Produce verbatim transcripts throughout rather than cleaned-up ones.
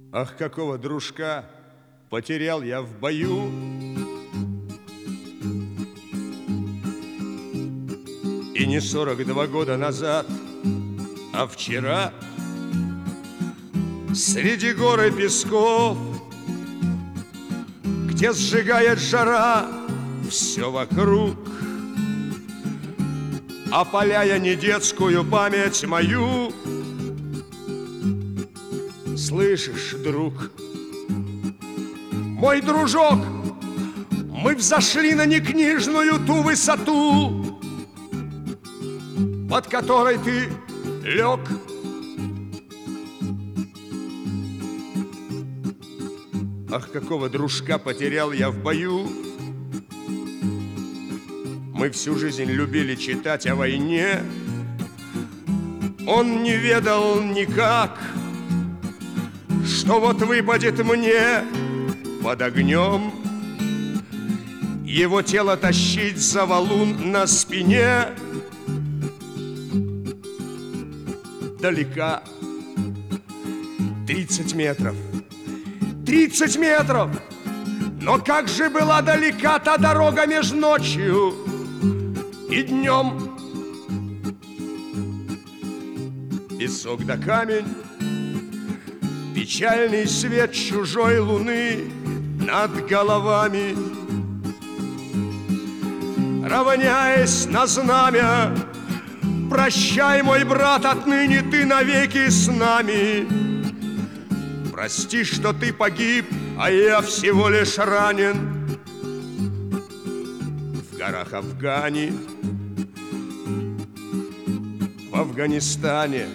Ах, какого дружка потерял я в бою. И не сорок два года назад, а вчера среди гор и песков, где сжигает жара все вокруг, опаляя не детскую память мою. Слышишь, друг, мой дружок, мы взошли на некнижную ту высоту, под которой ты лег. Ах, какого дружка потерял я в бою. Мы всю жизнь любили читать о войне. Он не ведал никак, что вот выпадет мне под огнем его тело тащить за валун на спине. Далека тридцать метров, тридцать метров, но как же была далека та дорога между ночью и днем. Песок да камень, печальный свет чужой луны над головами, равняясь на знамя. Прощай, мой брат, отныне ты навеки с нами. Прости, что ты погиб, а я всего лишь ранен в горах Афгани, в Афганистане.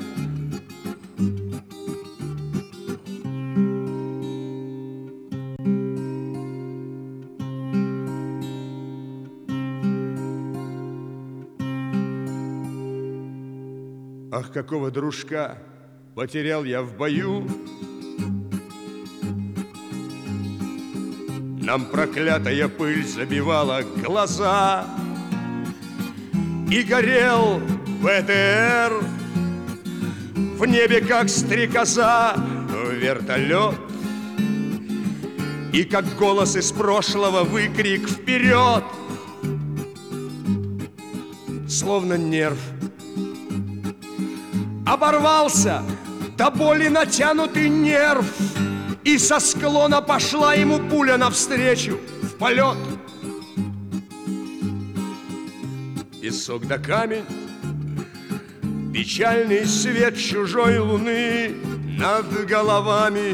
Ах, какого дружка потерял я в бою. Нам проклятая пыль забивала глаза, и горел вэ тэ эр в небе, как стрекоза, вертолет. И как голос из прошлого выкрик вперед, словно нерв оборвался до боли натянутый нерв, и со склона пошла ему пуля навстречу в полет. Песок да камень, печальный свет чужой луны над головами,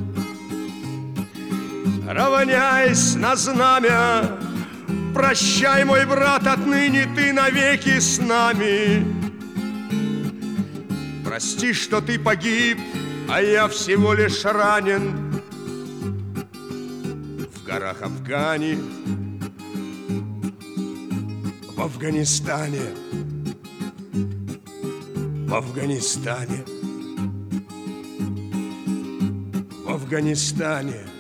равняясь на знамя. Прощай, мой брат, отныне ты навеки с нами. Прости, что ты погиб, а я всего лишь ранен в горах Афгани, в Афганистане, в Афганистане, в Афганистане.